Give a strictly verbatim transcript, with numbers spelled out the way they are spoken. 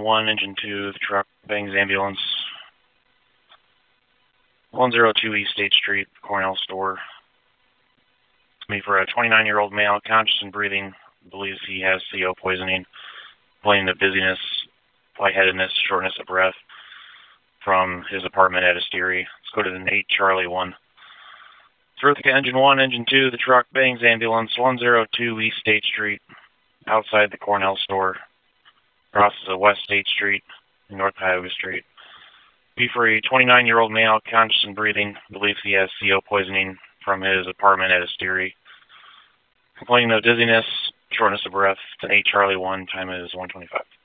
engine one, engine two, the truck bangs ambulance. one oh two East State Street, Cornell store. It's me for a twenty-nine-year-old male, conscious and breathing, believes he has C O poisoning, complaining of dizziness, lightheadedness, shortness of breath from his apartment at Asteri. Let's go to an eight Charlie one. Earthquake engine one, engine two, the truck bangs ambulance, one oh two East State Street, outside the Cornell store, crosses a West State Street, and North Tioga Street. Be for a twenty-nine-year-old male, conscious and breathing, believes he has C O poisoning from his apartment at Asteri. Complaining of dizziness, shortness of breath, to eight Charlie one, time is one twenty-five.